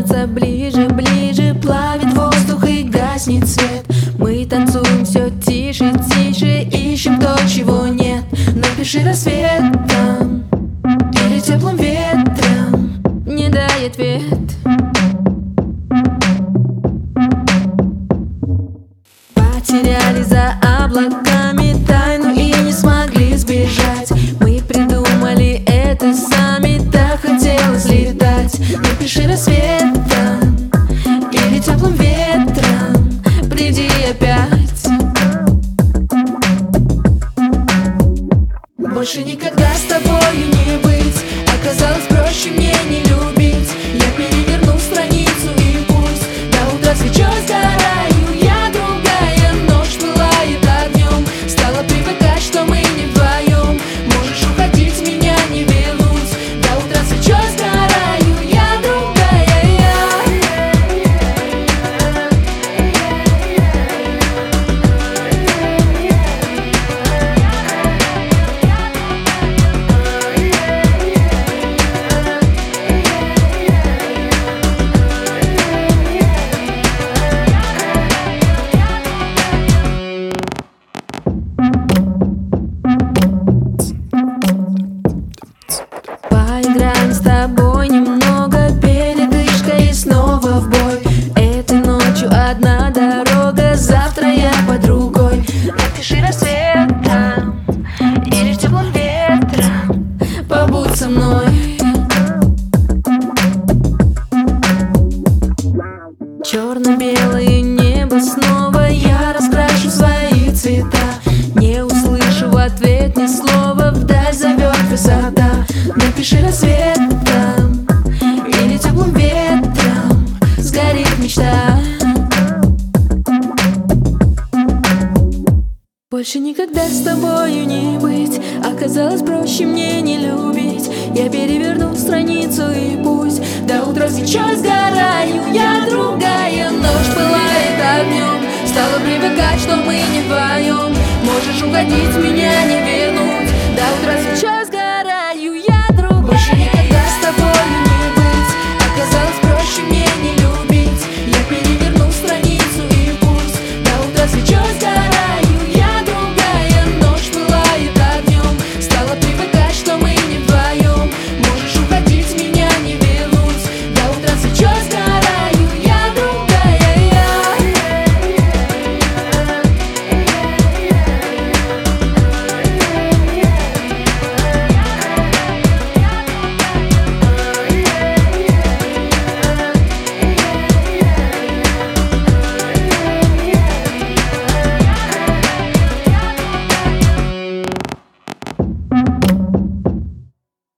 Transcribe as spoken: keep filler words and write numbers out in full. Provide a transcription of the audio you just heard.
подбираться ближе, ближе. Плавит воздух и гаснет свет. Мы танцуем все тише, тише. Ищем то, чего нет. Напиши рассветом или теплым ветром. Не дай ответ. Потеряли за облаками тайну и не смогли сбежать. Мы придумали это сами, так хотелось летать. Напиши рассветом или теплым ветром. Приди опять. Больше никогда с тобою не быть. Оказалось проще мне не любить. Я переверну страницу и пусть до утра свечой сгораю. Я другая, ночь пылает огнем. Стала привыкать, что мы не вдвоем. Можешь уходить, меня не вернуть. До утра свечой сгораю. Я другая, я. Поиграем с тобой немного, передышка и снова в бой. Этой ночью одна дорога, завтра я по другой. Напиши рассветом или теплым ветром. Побудь со мной. Черно-белое небо снова, я раскрашу свои цвета. Не услышу в ответ ни слова, вдаль зовет высота. Напиши рассветом или теплым ветром. Сгорит мечта. Больше никогда с тобою не быть. Оказалось проще мне не любить. Я переверну страницу и пусть до утра свечой сгораю. Я другая, ночь пылает огнем. Стала привыкать, что мы не вдвоем. Можешь уходить, меня не вернуть.